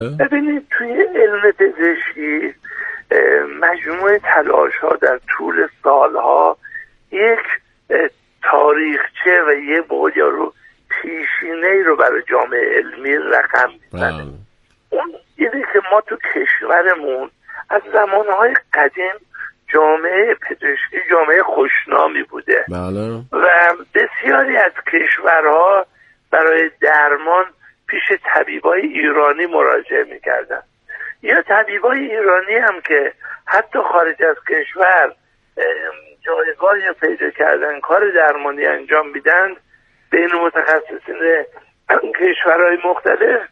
ببینید توی علم پزشکی مجموعه تلاش ها در طول سالها یک تاریخچه و یه بودیا رو پیشینه‌ای رو برای جامعه علمی رقم میزنه. اون اینه که ما تو کشورمون از زمانهای قدیم جامعه پزشکی جامعه خوشنامی بوده. بله. و بسیاری از کشورها برای درمان پیش طبیبای ایرانی مراجعه میکردن، یا طبیبای ایرانی هم که حتی خارج از کشور جایگاهی پیدا کردن کار درمانی انجام میدن بین متخصصین کشورهای مختلف.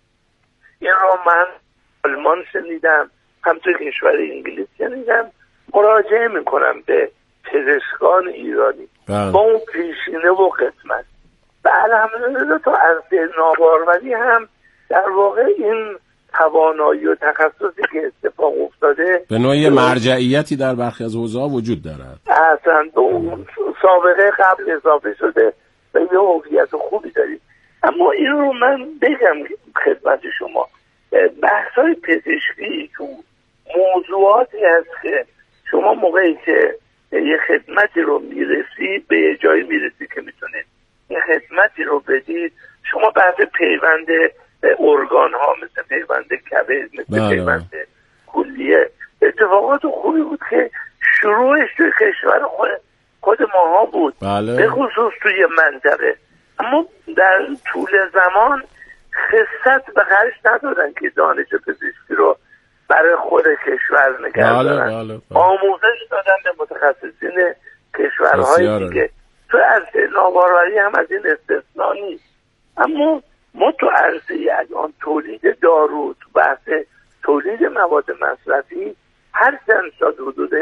این رو من آلمان شنیدم، هم تو کشور انگلیس شنیدم، مراجعه میکنم به پزشکان ایرانی با اون پیشینه و قسمت. و الحمدلله تا عرصه ناباروری هم در واقع این توانایی و تخصصی که اتفاق افتاده به نوعی مرجعیتی در برخی از حوزه‌ها وجود دارد. اصلا به اون سابقه قبل اضافه شده و یه هویت خوبی دارید. اما این رو من بگم خدمت شما، بحث‌های پزشکی چون موضوعاتی هست که شما موقعی که یه خدمتی رو میرسید به یه جایی میرسید که میتونید یه خدمتی رو بدید. شما بحث پیوند ارگان ها مثل پیوند کبد، مثل پیوند کلیه، اتفاقات خوبی بود که شروعش توی کشور خود ماها بود. به خصوص توی منطقه. اما در طول زمان خصت به خرج ندادن که دانش پزشکی رو برای خود کشور نگه دارن. آموزش دادن به متخصصین کشورهای دیگه. تو عرصه ناباروری هم از این استثنا نیست. اما ما تو عرصه الان تولید دارو، تو بحث تولید مواد مصرفی هر چند سال حدود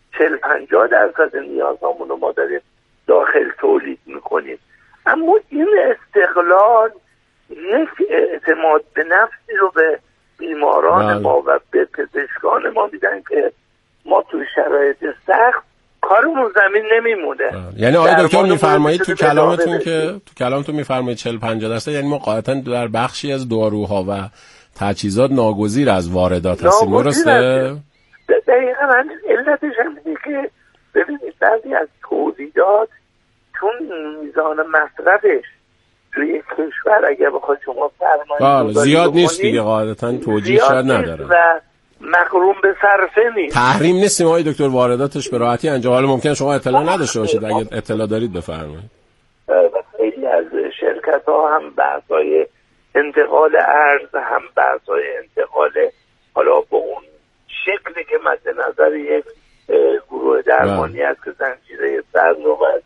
40-50% نیازامون رو ما داریم داخل تولید میکنیم. اما این استقلال یک اعتماد به نفسی رو به بیماران ما و به پزشکان ما میدن که ما تو شرایط سخت کارمون زمین نمیمونه. یعنی آقای دکتر میفرمایید تو کلامتون میفرمایید 40-50%، یعنی ما قاعدتا در بخشی از داروها و تجهیزات ناگزیر از واردات هستیم، درسته؟ دقیقاً علتش هم اینه که ببینید بعضی از تولیدات چون میزان مصرفش توی کشور اگه بخواد شما فرمایید زیاد نیست دیگه، قاعدتا توجیه شاید نداره و مقرون به صرفه نیست. تحریم نیستیم آقای دکتر، وارداتش به راحتی انجام. حالا ممکنه شما اطلاع نداشته باشید، اگه اطلاع دارید بفرمایید. خیلی از شرکت‌ها هم بحث‌های انتقال ارز، هم بحث‌های انتقال حالا به اون شکلی که مد نظر یک گروه درمانی است که زنجیره سرنوبت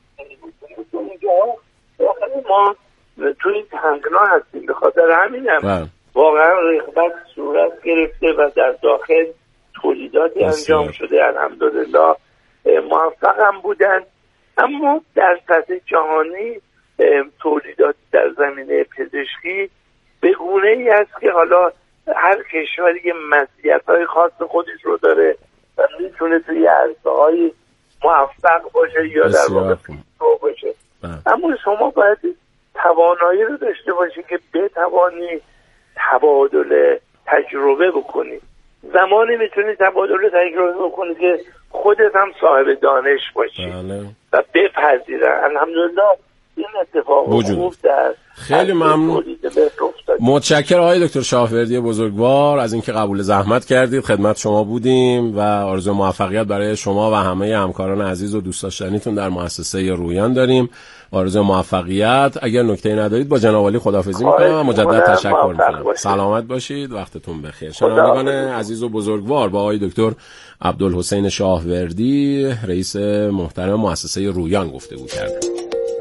ما توی تنگنا هستیم. به خاطر همینم واقعا رغبت صورت گرفته و در داخل تولیداتی انجام شده، الحمدلله موفق هم بودن. اما در سطح جهانی تولیدات در زمینه پزشکی به گونه ای است که حالا هر کشوری که مزیت‌های خاص خودش رو داره و میتونه توی عرصه‌های موفق باشه یا در واقع پیشرو باشه. اما شما باید توانایی رو داشته باشی که بتوانی تبادل تجربه بکنی. زمانی میتونی تبادل تجربه بکنی که خودت هم صاحب دانش باشی و بپذیره. الحمدلله این اتفاق خوب در خیلی ممنون. متشکرم آقای دکتر شاهوردی بزرگوار از اینکه قبول زحمت کردید، خدمت شما بودیم و آرزوی موفقیت برای شما و همه همکاران عزیز و دوست داشتنیتون در مؤسسه رویان داریم. آرزوی موفقیت. اگر نکته‌ای ندارید با جناب عالی خداحافظی می‌کنم و مجدد تشکر می‌کنم. سلامت باشید، وقتتون بخیر. شنوندگان عزیز و بزرگوار، با آقای دکتر عبدالحسین شاهوردی رئیس محترم مؤسسه رویان گفتگو کردیم.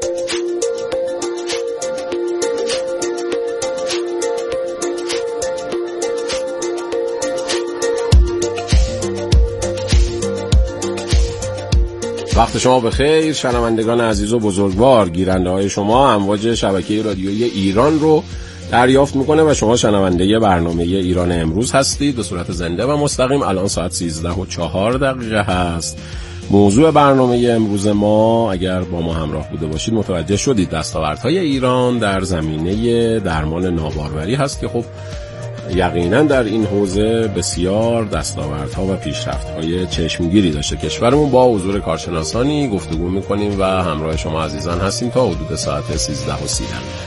وقت شما بخیر شنوندگان عزیز و بزرگوار. گیرنده های شما امواج شبکه رادیویی ایران رو دریافت میکنه و شما شنونده برنامه ایران امروز هستید به صورت زنده و مستقیم. الان ساعت 13:04 هست. موضوع برنامه امروز ما، اگر با ما همراه بوده باشید متوجه شدید، دستاوردهای ایران در زمینه درمان ناباروری هست که خب یقینا در این حوزه بسیار دستاوردها و پیشرفت‌های چشمگیری داشته کشورمون. با حضور کارشناسانی گفتگو می‌کنیم و همراه شما عزیزان هستیم تا حدود ساعت 13:30.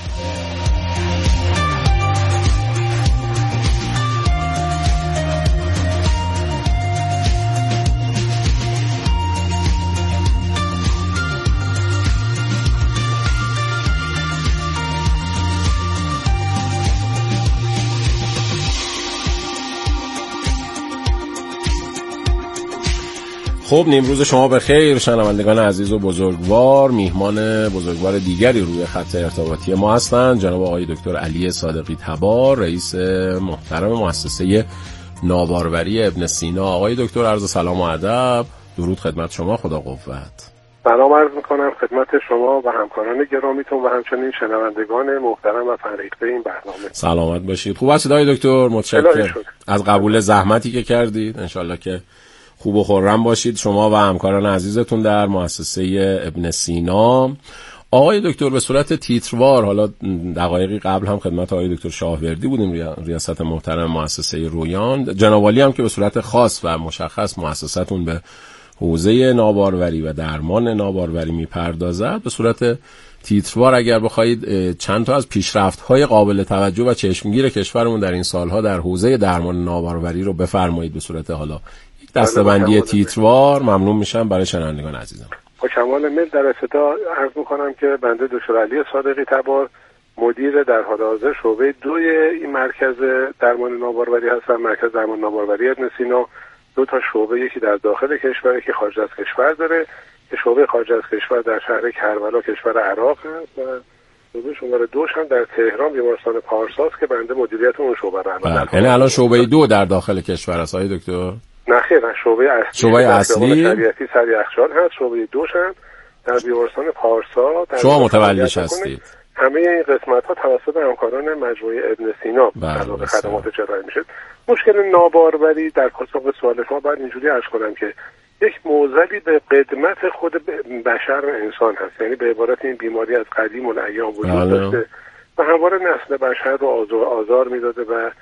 خب نیمروز شما بخیر شنوندگان عزیز و بزرگوار. میهمان بزرگوار دیگری روی خط ارتباطی ما هستند جناب آقای دکتر علی صادقی تبار، رئیس محترم مؤسسه ناباروری ابن سینا. آقای دکتر عرض سلام و ادب، درود خدمت شما، خدا قوت. سلام عرض میکنم خدمت شما و همکاران گرامیتون و همچنین شنوندگان محترم و فرهیخته این برنامه. سلامت باشید. خوب هستید آقای دکتر؟ متشکرم از قبول زحمتی که کردید. انشالله که خوب و خرم باشید شما و همکاران عزیزتون در مؤسسه ابن سینا. آقای دکتر به صورت تیتروار، حالا دقایقی قبل هم خدمت آقای دکتر شاهوردی بودیم، ریاست محترم مؤسسه رویان، جناب عالی هم که به صورت خاص و مشخص مؤسستون به حوزه ناباروری و درمان ناباروری میپردازد، به صورت تیتروار اگر بخواید چند تا از پیشرفت‌های قابل توجه و چشمگیر کشورمون در این سالها در حوزه درمان ناباروری رو بفرمایید به صورت حالا دسته‌بندی تیتروار. ممنون میشم برای شنوندگان عزیزم. با کمال میل در ابتدا عرض میکنم که بنده دکتر علی صادقی تبار مدیر در حال حاضر شعبه 2 این مرکز درمان ناباروری هستم. مرکز درمان ناباروری ابن سینا 2 تا شعبه، یکی در داخل کشور، یکی خارج از کشور داره که شعبه خارج از کشور در شهر کربلا کشور عراق هست و شعبه شماره 2 هم در تهران بیمارستان پارساست که بنده مدیریت اون شعبه رو دارم. یعنی الان شعبه 2 در داخل کشور است آقای دکتر؟ نه خیر، شعبه اصلی شریعتی سریخشان هست. شعبه 2 هم در بیمارستان پارسا شما متولیش هستید. همه این قسمت ها توسط همکاران مجموعه ابن سینا در خدمات ارائه میشه. مشکل ناباروری در پاسخ به سوال شما باید اینجوری عرض کنم که یک معضلی به قدمت خود بشر و انسان هست، یعنی به عبارت این بیماری از قدیم الایام وجود داشته و همواره نسل بشر رو آزار میداده و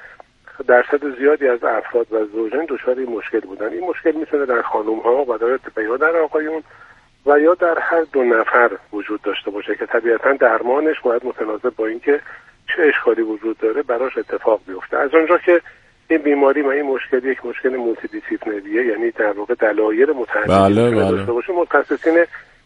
درصد زیادی از افراد و زوجین دچار این مشکل بودن. این مشکل میتونه در خانم‌ها و یا در آقایون و یا در هر 2 نفر وجود داشته باشه که طبیعتاً درمانش باید متناسب با اینکه چه اشکالی وجود داره براش اتفاق بیفته. از اونجا که این بیماری و این مشکل یک مشکل مولتی دیسیپلینریه، یعنی در واقع دلایل متعددی داشته باشه، متخصصین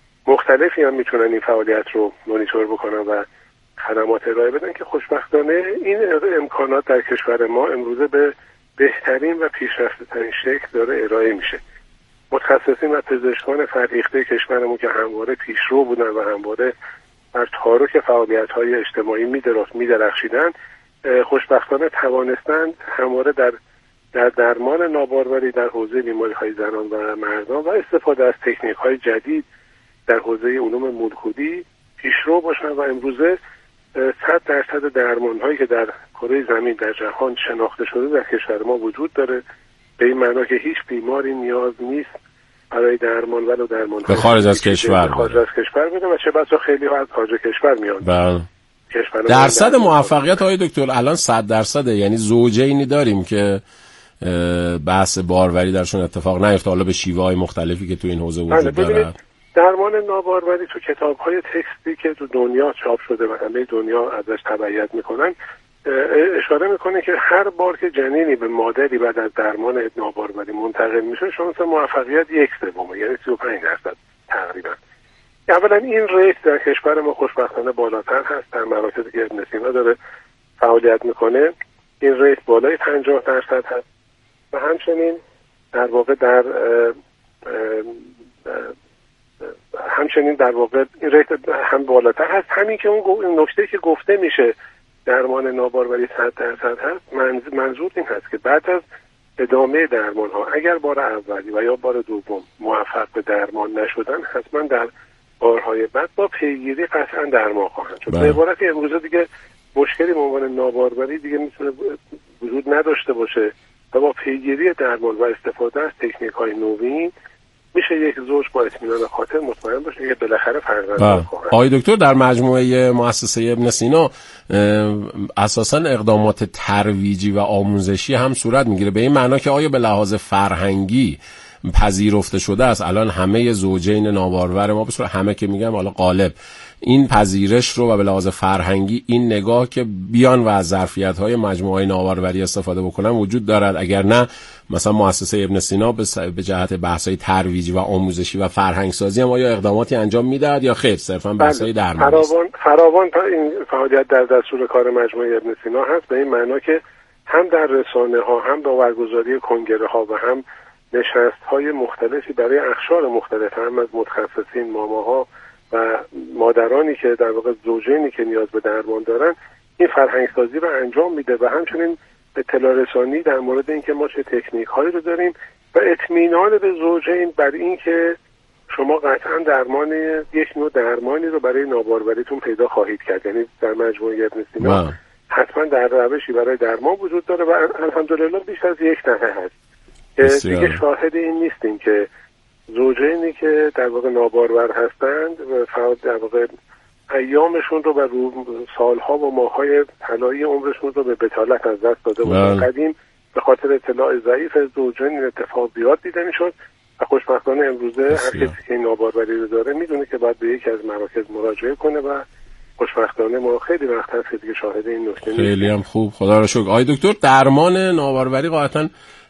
مختلفی هم میتونن این فعالیت رو مانیتور بکنن و خدمات ارائه بدن که خوشبختانه این امکانات در کشور ما امروزه به بهترین و پیشرفته‌ترین شکل داره ارائه میشه. متخصصین و پزشکان فرهیخته کشورمون که همواره پیشرو بودن و همواره بر تارک فعالیت‌های اجتماعی می‌درخشیدن، خوشبختانه توانستند همواره در درمان ناباروری در حوزه بیماری‌های زنان و مردان و استفاده از تکنیک‌های جدید در حوزه علوم مولکولی پیشرو باشن و امروزه 100% درمان‌هایی که در کره زمین در جهان شناخته شده در کشور ما وجود داره، به این معنا که هیچ بیماری نیاز نیست برای درمان ولو درمان به خارج از کشور بده و چه بسا خیلی ها از خارج کشور میاد. بله. درصد موفقیت آقای دکتر الان 100%، یعنی زوجینی داریم که بحث باروری درشون اتفاق نیفته، حالا به شیوه‌های مختلفی که تو این حوزه وجود داره. درمان ناباروری تو کتاب‌های تکستی که تو دنیا چاپ شده و همه دنیا ازش تبعیت میکنن اشاره میکنه که هر بار که جنینی به مادری بعد از درمان ناباروری منتقل میشه شانس موفقیت 1/3، یعنی 35% تقریبا. اولا این ریت در کشور ما خوشبختانه بالاتر هست. در مراکزی که ابن سینا داره فعالیت میکنه این ریت بالای 50% هست و همچنین در واقع این ریت هم بالاتر هست. همین که اون نکته که گفته میشه درمان ناباروری 100% هست، منظور این هست که بعد از ادامه درمان ها اگر بار اولی و یا بار دوم موفق به درمان نشدن، حتما در بارهای بعد با پیگیری قطعا درمان خواهند شد. به عبارت امروزه دیگه مشکلی به عنوان ناباروری دیگه میتونه وجود نداشته باشه و با پیگیری درمان و استفاده از تکنیک های نوین میشه یک زوج با اطمینان خاطر مطمئن باشه که بالاخره فرزند خواهد. آقای دکتر، در مجموعه مؤسسه ابن سینا اساساً اقدامات ترویجی و آموزشی هم صورت میگیره، به این معنا که آیا به لحاظ فرهنگی پذیرفته شده است الان همه زوجین نابارور ما، به صورت همه که میگم حالا غالب، این پذیرش رو و به لحاظ فرهنگی این نگاه که بیان و از ظرفیت‌های مجموعه ناباروری استفاده بکنن وجود دارد؟ اگر نه مثلا مؤسسه ابن سینا به جهت بحث‌های ترویجی و آموزشی و فرهنگسازی هم آیا اقداماتی انجام میدهد یا خیر صرفاً بحث‌های درمانی است؟ فراوان تا این فعالیت در دستور کار مجموعه ابن سینا هست، به این معنا که هم در رسانه‌ها، هم با برگزاری کنگره‌ها و هم نشست‌های مختلفی برای اقشار مختلف، هم از متخصصین، ماماها و مادرانی که در واقع زوجینی که نیاز به درمان دارن، این فرهنگسازی رو انجام میده و همچنین اطلاع رسانی در مورد اینکه ما چه تکنیک‌هایی رو داریم و اطمینان به زوجین بر اینکه شما قطعا یک نوع درمانی رو برای ناباربریتون پیدا خواهید کرد. یعنی در مجموعه ابن سینا حتما در روشی برای درمان وجود داره و الحمدلله بیش از یک دهه هست که دیگه شاهد این نیستیم که زوجینی که در واقع نابارور هستند و در واقع ایامشون رو و سالها و ماههای طلایی عمرشون رو به بتالت از دست داده بودن. قدیم به خاطر اطلاع ضعیف زوجین این اتفاق زیاد دیده میشد و خوشبختانه امروزه هر کسی که این ناباربری رو داره میدونه که باید به یکی از مراکز مراجعه کنه و خوشبختانه ما خیلی وقت هست که دیگه شاهد این نکته نیستیم. خیلی هم خوب، خدا رو شکر. آقای دکتر، درمان ناباربری قاطعاً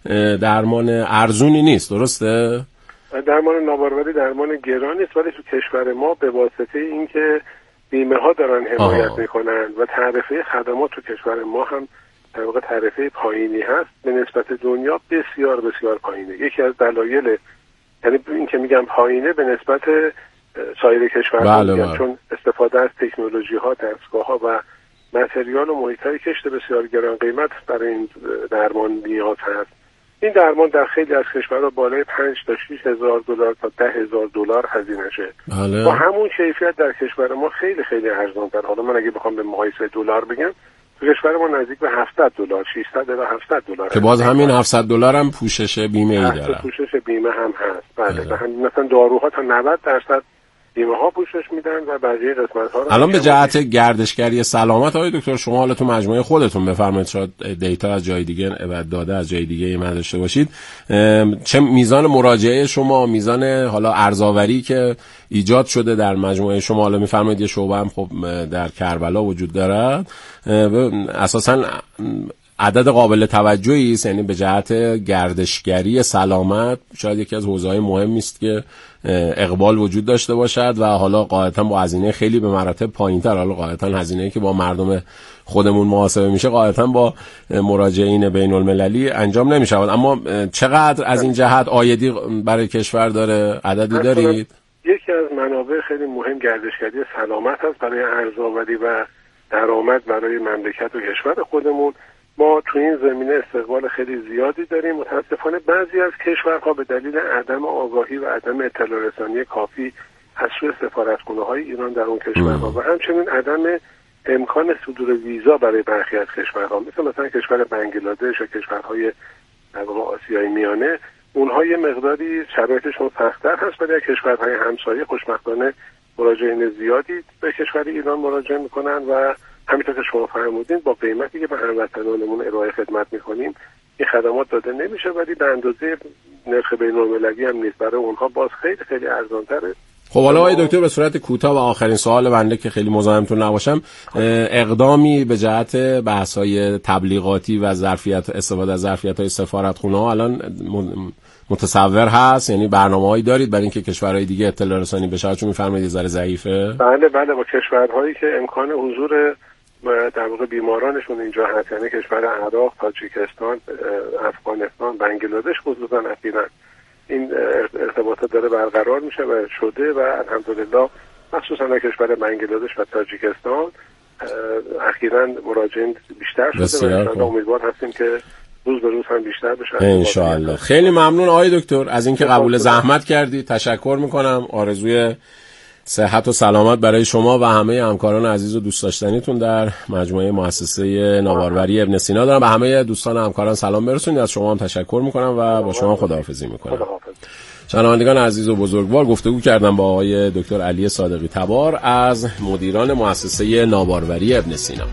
درمان ارزونی نیست، درسته؟ درمان ناباربری درمان گرانی است، ولی تو کشور ما به واسطه اینکه بیمه ها دارن حمایت میکنن و تعرفه خدمات تو کشور ما هم در واقع تعرفه پایینی هست به نسبت دنیا بسیار بسیار پایینه. یکی از دلایل، یعنی این که میگم پایینه به نسبت سایر کشورها، میگم چون استفاده از تکنولوژی ها، دستگاه ها و متریال و محیط های کشت بسیار گران قیمت برای این درمان نیاز هست. این درمان در خیلی از کشورها بالای 5 تا 6 هزار دلار تا 10 هزار دلار هزینه شه. با همون کیفیت در کشور ما خیلی خیلی ارزان‌تر. حالا من اگه بخوام به مقایسه دلار بگم، تو کشور ما نزدیک به 700 دلار، 600 تا 700 دلار که باز همین 700 دلار هم پوشش بیمه ای داره. پوشش بیمه هم هست. بله. مثلا داروها تا 90% بیمه ها پوشش میدن و بقیه قسمت ها رو. الان به جهت گردشگری سلامت آقای دکتر، شما حالا تو مجموعه خودتون بفرمایید، شاید دیتا از جای دیگه داده از جای دیگه ما داشته باشید، چه میزان مراجعه شما، میزان حالا ارزآوری که ایجاد شده در مجموعه شما، حالا میفرمایید یه شعبه هم خب در کربلا وجود دارد، اساساً عدد قابل توجهی است، یعنی به جهت گردشگری سلامت شاید یکی از حوزه‌های مهمی است که اقبال وجود داشته باشد و حالا قاعدتاً با هزینه خیلی به مراتب پایین‌تر، حالا قاعدتاً هزینه‌ای که با مردم خودمون محاسبه میشه قاعدتاً با مراجعین بین‌المللی انجام نمی‌شود. اما چقدر از این جهت عایدی برای کشور داره؟ عددی دارید؟ یکی از منابع خیلی مهم گردشگری سلامت است برای ارزآوری و درآمد برای مملکت و کشور خودمون. ما تو این زمینه استقبال خیلی زیادی داریم. متاسفانه بعضی از کشورها به دلیل عدم آگاهی و عدم اطلاع رسانی کافی از سوی سفارتخانه‌های ایران در اون کشورها و همچنین عدم امکان صدور ویزا برای برخی از کشورها، مثلا کشور بنگلادش و کشورهای در واقع آسیای میانه، اونها یه مقداری شرایطشون سخت‌تر هست، ولی کشورهای همسایه خوشبختانه مراجعین زیادی به کشور ایران مراجعه میکنن و همینطور که شما فرمودین با قیمتی که به هموطنانمون ارائه خدمت میکنیم این خدمات داده نمیشه، ولی به اندازه نرخ بین‌المللی هم نیست. برای اونها باز خیلی خیلی ارزان‌تره. خب حالا آقای دکتر به صورت کوتاه و آخرین سوال بنده که خیلی مزاحمتون نباشم، اقدامی به جهت بحث‌های تبلیغاتی و استفاده از ظرفیت‌های سفارتخونه‌ها الان متصور هست؟ یعنی برنامه‌هایی دارید برای اینکه کشورهای دیگه اطلاع رسانی بشه؟ چون می‌فرمایید یه ذره ضعیفه. بله با کشورهایی که امکان حضور در واقع بیمارانشون اینجا هست، یعنی کشور عراق، تاجیکستان، افغانستان، بنگلادش خصوصا اخیراً این ارتباطات داره برقرار میشه و شده و الحمدلله مخصوصا در کشور بنگلادش و تاجیکستان اخیراً مراجعین بیشتر شده و امیدوار هستیم که روز به روز هم بیشتر بشه انشاءالله. خیلی ممنون آقای دکتر از اینکه قبول زحمت کردید، تشکر میکنم. آرزوی صحت و سلامت برای شما و همه همکاران عزیز و دوست داشتنیتون در مجموعه مؤسسه ناباروری ابن سینا دارم. به همه دوستان همکاران سلام برسونید. از شما هم تشکر میکنم و با شما خداحافظی میکنم. شنوندگان عزیز و بزرگوار، گفتگو کردم با آقای دکتر علی صادقی تبار از مدیران مؤسسه ناباروری ابن سینا.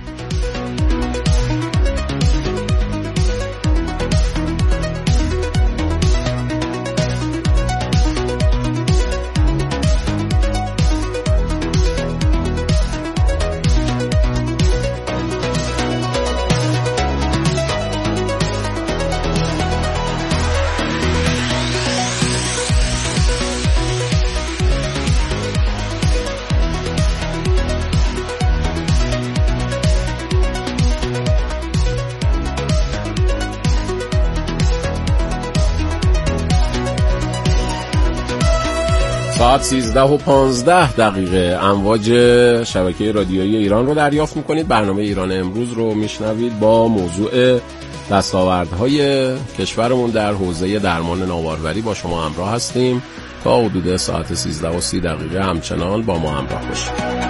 ساعت 13:15 امواج شبکه رادیویی ایران رو دریافت میکنید. برنامه ایران امروز رو میشنوید با موضوع دستاوردهای کشورمون در حوزه درمان ناباروری. با شما همراه هستیم تا حدود ساعت 13:30 همچنان با ما همراه باشید.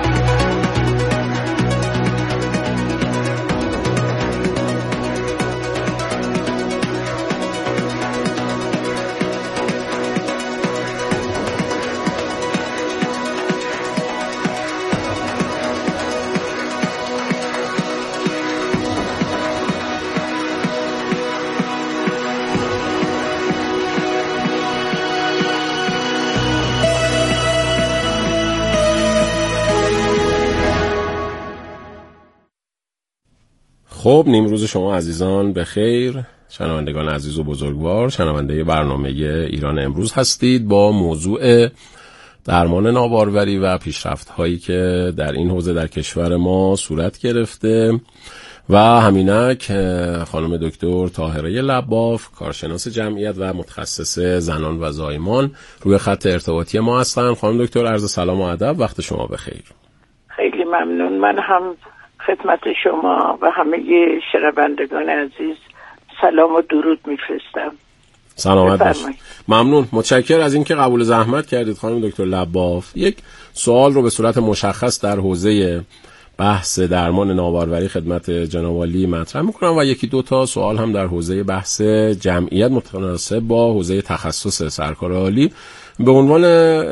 خب، نیمروز شما عزیزان بخیر. شنوندگان عزیز و بزرگوار، شنونده برنامه ایران امروز هستید با موضوع درمان ناباروری و پیشرفت‌هایی که در این حوزه در کشور ما صورت گرفته و همینک خانم دکتر طاهره لباف، کارشناس جمعیت و متخصص زنان و زایمان، روی خط ارتباطی ما هستن. خانم دکتر، عرض سلام و ادب، وقت شما بخیر. خیلی ممنون. من هم خدمت شما و همه شنوندگان عزیز سلام و درود میفرستم. سلامت باشید. ممنون، متشکر از اینکه قبول زحمت کردید خانم دکتر لباف. یک سوال رو به صورت مشخص در حوزه بحث درمان ناباروری خدمت جناب عالی مطرح میکنم و یکی دو تا سوال هم در حوزه بحث جمعیت متناسب با حوزه تخصص سرکار عالی. به عنوان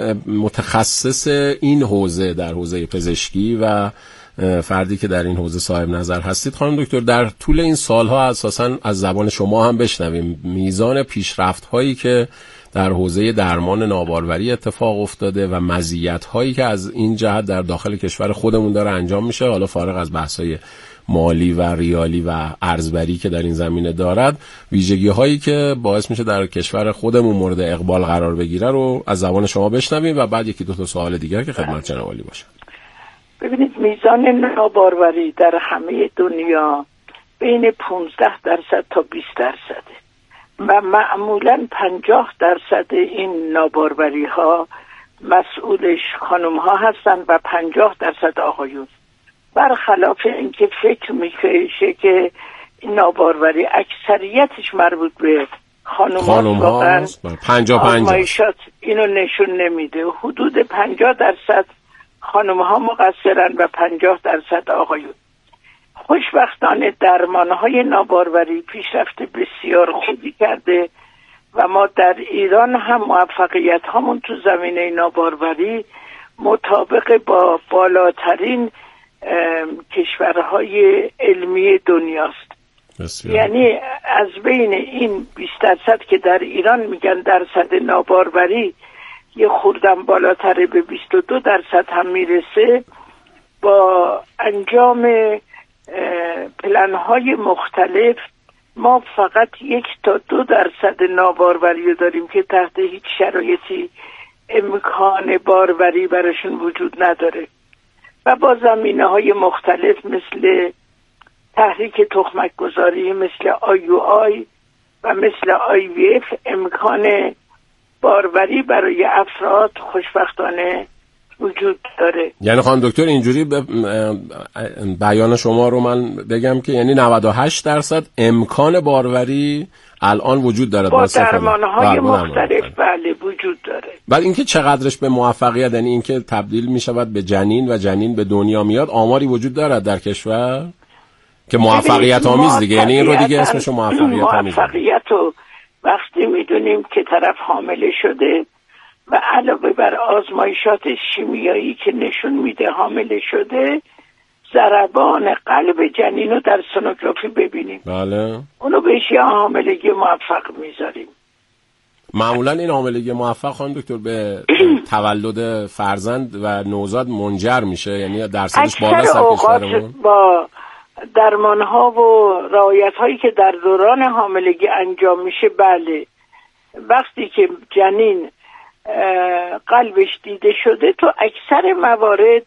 متخصص این حوزه در حوزه پزشکی و فردی که در این حوزه صاحب نظر هستید، خانم دکتر، در طول این سالها اساساً از زبان شما هم بشنویم میزان پیشرفت‌هایی که در حوزه درمان ناباروری اتفاق افتاده و مزیت‌هایی که از این جهت در داخل کشور خودمون داره انجام میشه، حالا فارغ از بحث‌های مالی و ریالی و ارزبری که در این زمینه دارد، ویژگی‌هایی که باعث میشه در کشور خودمون مورد اقبال قرار بگیره رو از زبان شما بشنویم و بعد یکی دو تا سوال دیگر که خدمت جناب عالی باشه. ببینید، میزان ناباروری در همه دنیا بین 15% تا 20% و معمولاً 50% این ناباروری ها مسئولش خانم ها هستند و 50% آقایون. برخلاف اینکه فکر میشه که این ناباروری اکثریتش مربوط به خانم ها هست، 50-50 آزمایشات اینو نشون نمیده. حدود 50% خانم ها مقصرن و 50% آقایون. خوشبختانه درمان های ناباروری پیشرفت بسیار خوبی کرده و ما در ایران هم موفقیت هامون تو زمینه ناباروری مطابق با بالاترین کشورهای علمی دنیاست. یعنی از بین این 20% که در ایران میگن درصد ناباروری یه خوردم بالاتر به 22% هم میرسه، با انجام پلن‌های مختلف ما فقط 1 تا 2% ناباروری داریم که تحت هیچ شرایطی امکان باروری براشون وجود نداره و با زمینه‌های مختلف مثل تحریک تخمک گذاری، مثل IUI و مثل IVF امکان باروری برای افراد خوشبختانه وجود داره. یعنی خانم دکتر اینجوری بیان شما رو من بگم که یعنی 98% امکان باروری الان وجود داره با درمان‌های مختلف. بله وجود داره. بعد اینکه چقدرش به موفقیت، یعنی اینکه تبدیل می شود به جنین و جنین به دنیا میاد، آماری وجود داره در کشور که موفقیت آمیز دیگه، یعنی این رو دیگه اسمشو موفقیت آمیز. موفقیت رو وقتی میدونیم که طرف حامله شده و علاوه بر آزمایشات شیمیایی که نشون میده حامله شده، ضربان قلب جنین رو در سونوگرافی ببینیم. بله. اونو بهش یه حاملگی موفق میذاریم. معمولا این حاملگی موفق خانم دکتر به تولد فرزند و نوزاد منجر میشه، یعنی درصدش بالاست در کشورمون؟ با درمان ها و رعایت هایی که در دوران حاملگی انجام میشه، بله، وقتی که جنین قلبش دیده شده تو اکثر موارد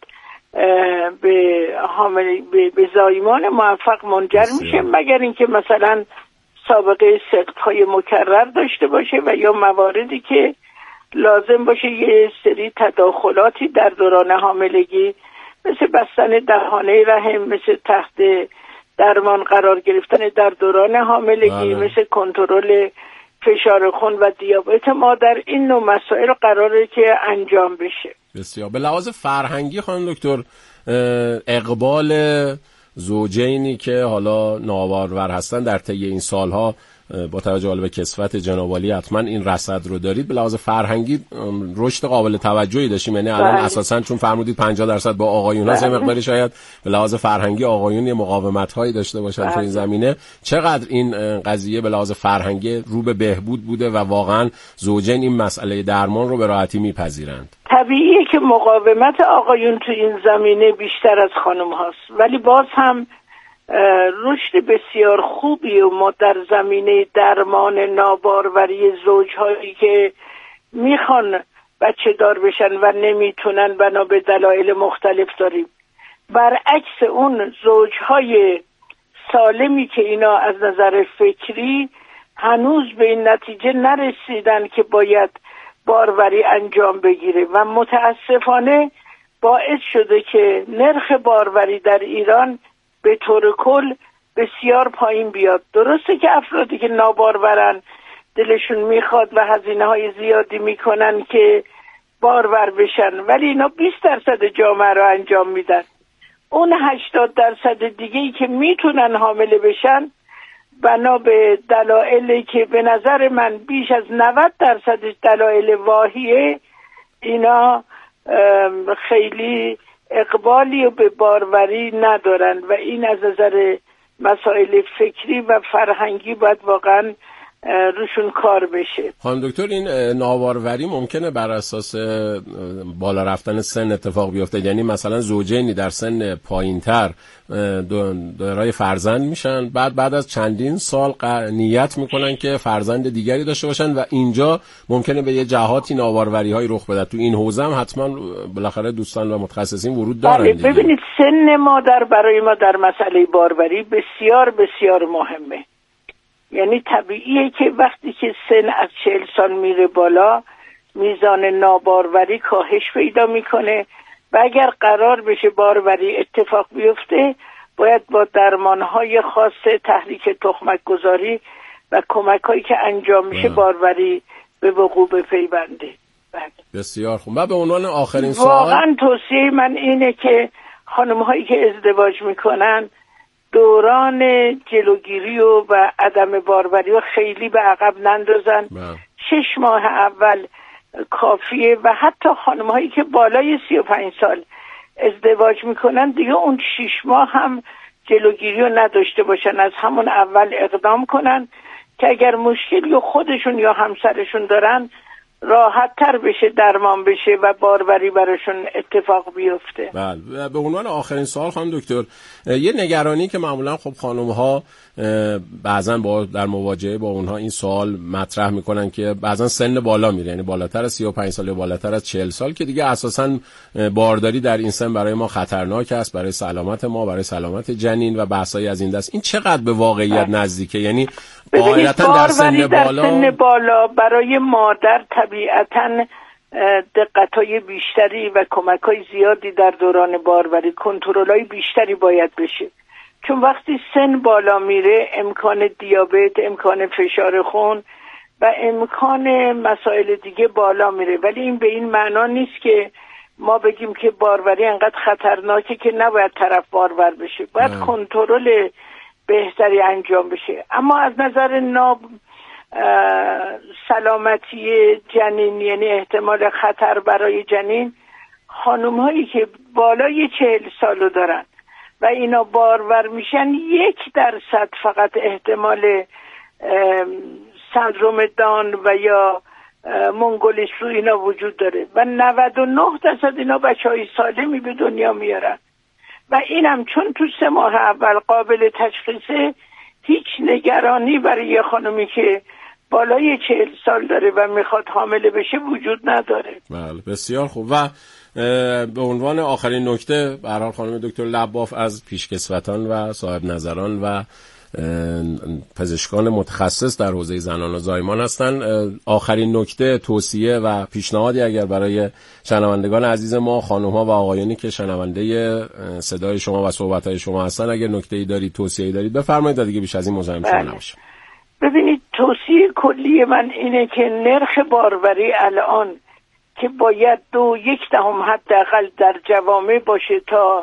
به زایمان موفق منجر میشه، مگر اینکه مثلا سابقه سقط‌های مکرر داشته باشه و یا مواردی که لازم باشه یه سری تداخلاتی در دوران حاملگی، مثل بستن دهانه رحم، مثل تحت درمان قرار گرفتن در دوران حاملگی، مثل کنترل فشار خون و دیابت مادر، این نوع مسائل قراره که انجام بشه. بسیار. به لحاظ فرهنگی خانم دکتر، اقبال زوجینی که حالا نابارور هستن در طی این سالها با توجه به کسوت جناب عالی حتما این رصد رو دارید، به لحاظ فرهنگی رشد قابل توجهی داشتیم، یعنی الان اساسا چون فرمودید 50% با آقایون هست، مقداری شاید به لحاظ فرهنگی آقایون یه مقاومت هایی داشته باشن تو این زمینه. چقدر این قضیه به لحاظ فرهنگی رو به بهبود بوده و واقعا زوجین این مسئله درمان رو به راحتی میپذیرند؟ طبیعیه که مقاومت آقایون تو این زمینه بیشتر از خانم هاست، ولی باز هم رشد بسیار خوبی و ما در زمینه درمان ناباروری زوجهایی که میخوان بچه دار بشن و نمیتونن بنا به دلایل مختلف داریم. برعکس اون زوجهای سالمی که اینا از نظر فکری هنوز به این نتیجه نرسیدن که باید باروری انجام بگیره و متاسفانه باعث شده که نرخ باروری در ایران به طور کل بسیار پایین بیاد. درسته که افرادی که نابارورن دلشون میخواد و هزینه های زیادی میکنن که بارور بشن، ولی اینا 20% جامعه رو انجام میدن. اون 80% دیگه‌ای که میتونن حامله بشن بنا به دلایلی که به نظر من بیش از 90% دلایل واهیه، اینا خیلی اقبالی و به باروری ندارن و این از نظر مسائل فکری و فرهنگی باید واقعا روشون کار بشه. خانم دکتر، این ناباروری ممکنه بر اساس بالا رفتن سن اتفاق بیفته؟ یعنی مثلا زوجینی در سن پایینتر دارای فرزند میشن، بعد از چندین سال نیت میکنن که فرزند دیگری داشته باشن و اینجا ممکنه به یه جهاتی ناباروری های رخ بده. تو این حوزه هم حتما بالاخره دوستان و متخصصین ورود دارن دیگه. ببینید، سن مادر برای ما در مسئله باروری بسیار بسیار مهمه. یعنی طبیعیه که وقتی که سن از 40 سال میره بالا، میزان ناباروری کاهش پیدا میکنه و اگر قرار بشه باروری اتفاق بیفته، باید با درمانهای خاص تحریک تخمک گذاری و کمک‌هایی که انجام میشه باروری به وقوع بپیونده. بسیار خوب. و به عنوان آخرین سوال، واقعا توصیه من اینه که خانم‌هایی که ازدواج میکنن دوران جلوگیری و عدم باروری و خیلی به عقب نندازن. 6 ماه اول کافیه و حتی خانم‌هایی که بالای 35 سال ازدواج میکنن دیگه اون 6 ماه هم جلوگیری رو نداشته باشن، از همون اول اقدام کنن که اگر مشکلی خودشون یا همسرشون دارن راحت تر بشه، درمان بشه و باروری براشون اتفاق بیفته. بله. به عنوان آخرین سوال خانم دکتر، یه نگرانی که معمولا خب خانم‌ها بعضن در مواجهه با اونها این سوال مطرح میکنن که بعضن سن بالا میره، یعنی بالاتر از 35 سال یا بالاتر از 40 سال که دیگه اساساً بارداری در این سن برای ما خطرناک است، برای سلامت ما، برای سلامت جنین و بحثایی از این دست. این چقدر به واقعیت نزدیکه؟ یعنی قاعدتاً در سن بالا برای مادر طبیعتاً دقت‌های بیشتری و کمک‌های زیادی در دوران باروری، کنترل‌های بیشتری باید بشه، چون وقتی سن بالا میره امکان دیابت، امکان فشار خون و امکان مسائل دیگه بالا میره. ولی این به این معنا نیست که ما بگیم که باروری انقدر خطرناکه که نباید طرف بارور بشه، باید کنترل بهتری انجام بشه. اما از نظر سلامتی جنین، یعنی احتمال خطر برای جنین، خانوم هایی که بالای 40 سالو دارن و اینا بارور میشن 1% فقط احتمال سندروم دان و یا مونگولیسو اینا وجود داره و 99% اینا بچهای سالمی به دنیا میارن و اینم چون تو 3 ماه اول قابل تشخیصه، هیچ نگرانی برای یه خانومی که بالای 40 سال داره و میخواد حامله بشه وجود نداره. بله بسیار خوب. و به عنوان آخرین نکته، به هر حال خانم دکتر لباف از پیشکسوتان و صاحب نظران و پزشکان متخصص در حوزه زنان و زایمان هستند. آخرین نکته، توصیه و پیشنهادی اگر برای شنوندگان عزیز ما، خانم‌ها و آقایانی که شنونده صدای شما و صحبت‌های شما هستن، اگر نکته‌ای دارید، توصیه‌ای دارید بفرمایید، دیگه بیش از این مزاحم شما نباشم. ببینید، توصیه کلی من اینه که نرخ باروری الان که باید 2.1 حداقل در جوامع باشه تا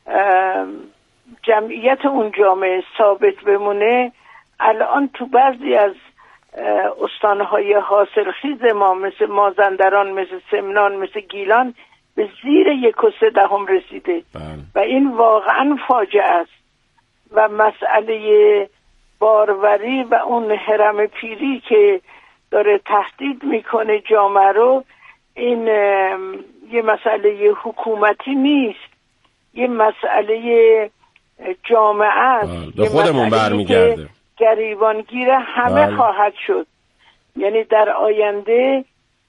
جمعیت اون جامعه ثابت بمونه، الان تو بعضی از استانهای حاصلخیز ما مثل مازندران، مثل سمنان، مثل گیلان به زیر 1.3 رسیده و این واقعا فاجعه است و مسئله باروری و اون هرم پیری که داره تهدید میکنه جامعه رو، این یه مسئله حکومتی نیست، یه مسئله جامعه است، به خودمون برمیگرده، گریبانگیر همه خواهد شد. یعنی در آینده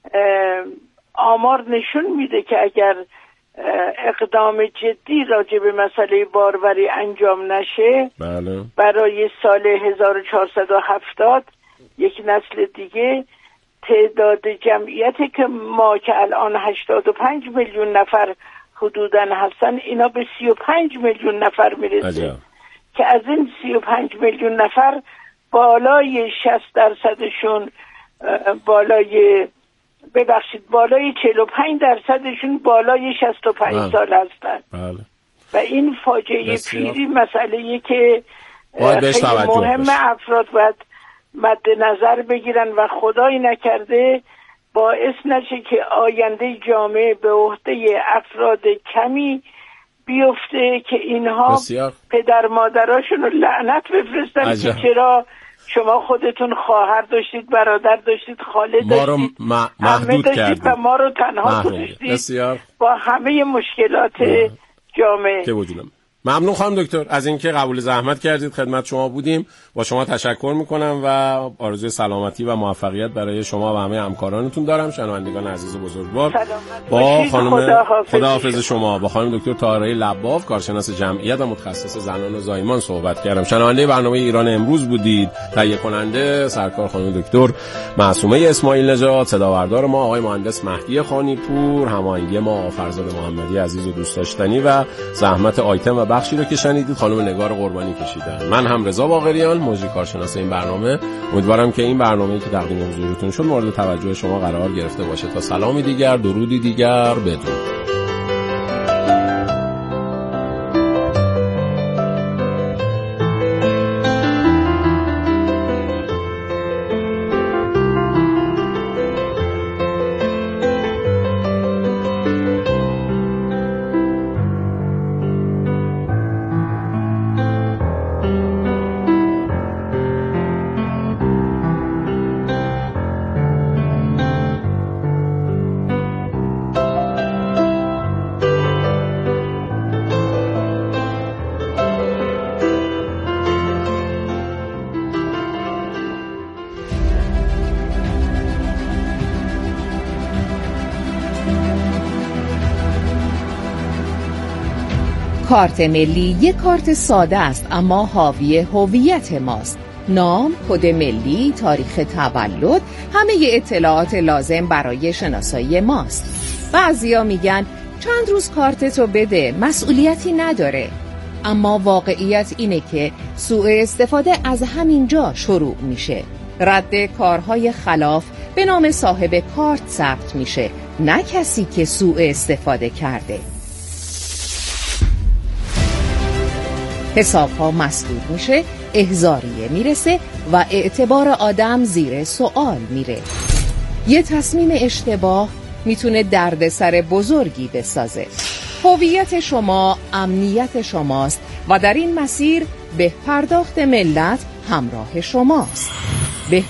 آمار نشون میده که اگر اقدام جدی راجع به مسئله باروری انجام نشه، برای سال 1470 یک نسل دیگه تعداد جمعیتی که ما که الان 85 میلیون نفر حدوداً هستن، اینا به 35 میلیون نفر میرسه که از این 35 میلیون نفر بالای 60%شون بالای 45%شون بالای 65 سال هستن. و این فاجعه پیری مسئله‌ای که خیلی مهم، افراد باید مد نظر بگیرن و خدایی نکرده باعث نشه که آینده جامعه به عهده افراد کمی بیفته که اینها پدر مادراشون رو لعنت بفرستن که چرا شما خودتون خواهر داشتید، برادر داشتید، خاله داشتید، محدود کردید و ما رو تنها گذاشتید با همه مشکلات جامعه که وجودم. ممنون خانم دکتر از اینکه قبول زحمت کردید، خدمت شما بودیم. با شما تشکر میکنم و آرزوی سلامتی و موفقیت برای شما و همه همکارانتون دارم. شنوندگان عزیز و بزرگوار، با خانم خداحافظ شما با خانم دکتر طاهره لباف، کارشناس جمعیت و متخصص زنان و زایمان صحبت کردم. شنونده برنامه ایران امروز بودید. تهیه کننده سرکار خانم دکتر معصومه اسماعیل نژاد، صداوردار ما آقای مهندس مهدی خانی پور، هماهنگی ما فرزاد محمدی عزیز و دوست داشتنی و زحمت آیتم و بخشی رو که شنیدید خانم نگار قربانی کشیدن. من هم رضا باقریان، مجری کارشناس این برنامه. امیدوارم که این برنامه‌ای که تقدیم حضورتون شد مورد توجه شما قرار گرفته باشه. تا سلامی دیگر، درودی دیگر، بدرود. کارت ملی یک کارت ساده است اما حاوی هویت ماست. نام، کد ملی، تاریخ تولد، همه اطلاعات لازم برای شناسایی ماست. بعضیا میگن چند روز کارتتو بده، مسئولیتی نداره. اما واقعیت اینه که سوء استفاده از همینجا شروع میشه. رد کارهای خلاف به نام صاحب کارت ثبت میشه، نه کسی که سوء استفاده کرده. حساب‌ها مسدود میشه احضاریه میرسه و اعتبار آدم زیر سوال میره. یه تصمیم اشتباه میتونه دردسر بزرگی بسازه. هویت شما امنیت شماست و در این مسیر به پرداخت ملت همراه شماست.